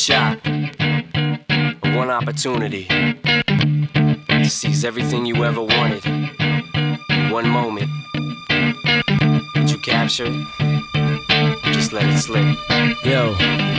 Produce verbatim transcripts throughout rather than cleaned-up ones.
shot, one opportunity to seize everything you ever wanted in one moment. Did you capture it? Just let it slip. Yo.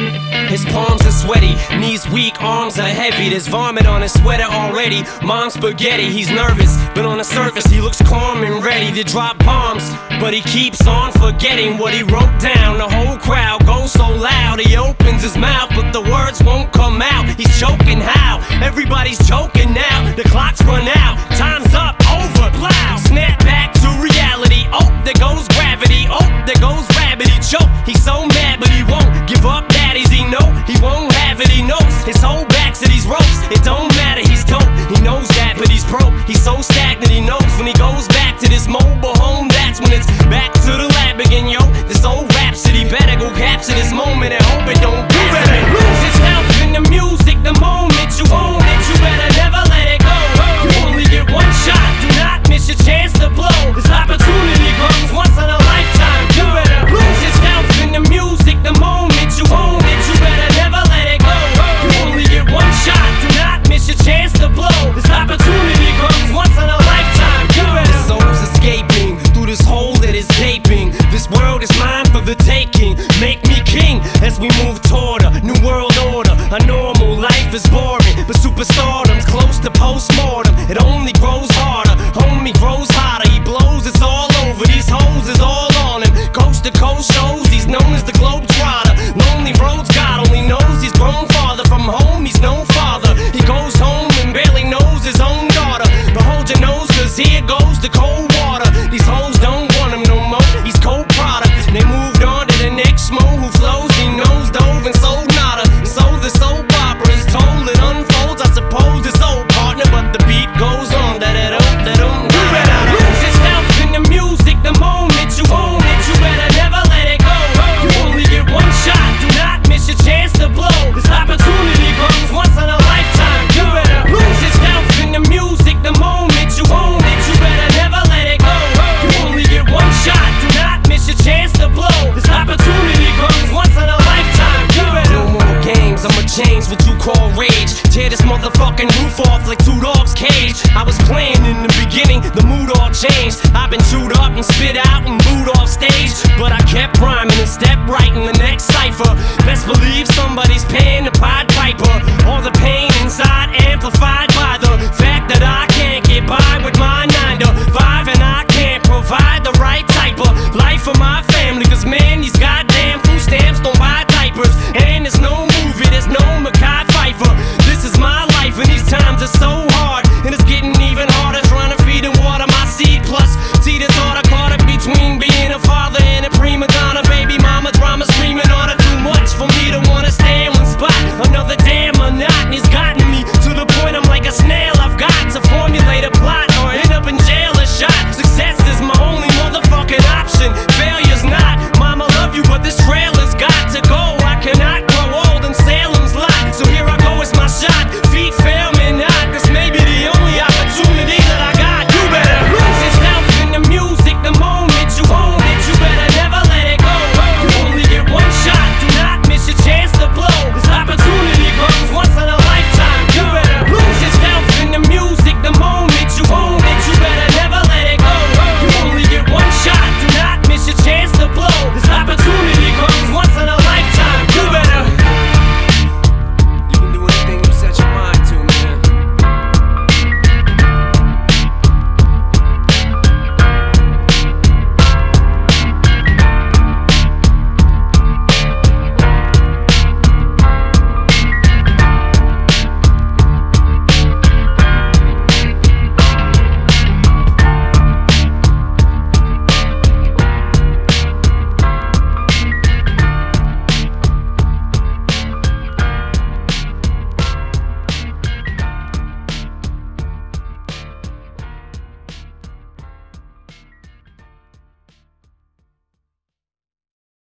His palms are sweaty, knees weak, arms are heavy. There's vomit on his sweater already. Mom's spaghetti, he's nervous, but on the surface he looks calm and ready to drop bombs. But he keeps on forgetting what he wrote down. The whole crowd goes so loud, he opens his mouth, but the words won't come out. He's choking how? Everybody's choking now. The clock's run out, time's up, over, plow. Snap back to reality, oh, there goes gravity. Oh, there goes rabbit, he choke. He's so mad, but he won't give up. Daddies, he know he won't have it, he knows his whole back to these ropes. It don't matter, he's dope, he knows that, but he's broke. He's so stagnant, he knows when he goes back to this mobile home, that's when it's back to the lab again, yo. This old rhapsody better go capture this moment and hope it don't you better lose yourself in the music the moment you own it. You better never let it go. You only get one shot, do not miss your chance to blow. This opportunity comes once in a lifetime. You better lose yourself in the music the moment you own it. You better never let it go. You only get one shot, do not miss your chance to blow. This opportunity comes once in a lifetime. You better. The soul's escaping through this hole that is gaping. This world is mine for the taking. Make me king as we move toward a new world order. A normal life is boring, but superstardom's close to postmortem. It only grows harder, homie grows hotter. He blows, it's all over. These hoes is all on him. Coast to coast shows, he's known as the Globetrotter. Lonely roads, God only knows he's grown farther from home. He's no father. He goes home and barely knows his own daughter. But hold your nose, cause here goes the cold water. These hoes don't want him no more. He's cold product. They moved on to the next mo who flows. He knows dove and sold nada. And so the soap opera is told. It unfolds. I suppose it's old partner, but the beat goes on. Da da da da da. You better lose yourself in the music the moment you own it. You better never let it go. You only get one shot. Do not miss your chance to blow. This opportunity comes once in a lifetime. You better lose yourself in the music the moment you own it. You better never let it go. You only get one shot. Do not miss your chance to blow. This opportunity comes once in a lifetime. You better. No more games. I'ma change what you call rage. Tear this motherfucking roof off like two dogs' cage. I was playing in the beginning, the mood all changed. I've been chewed up and spit out and booed off stage, but I kept rhyming and stepped right in the next cipher. Best believe somebody's paying the pot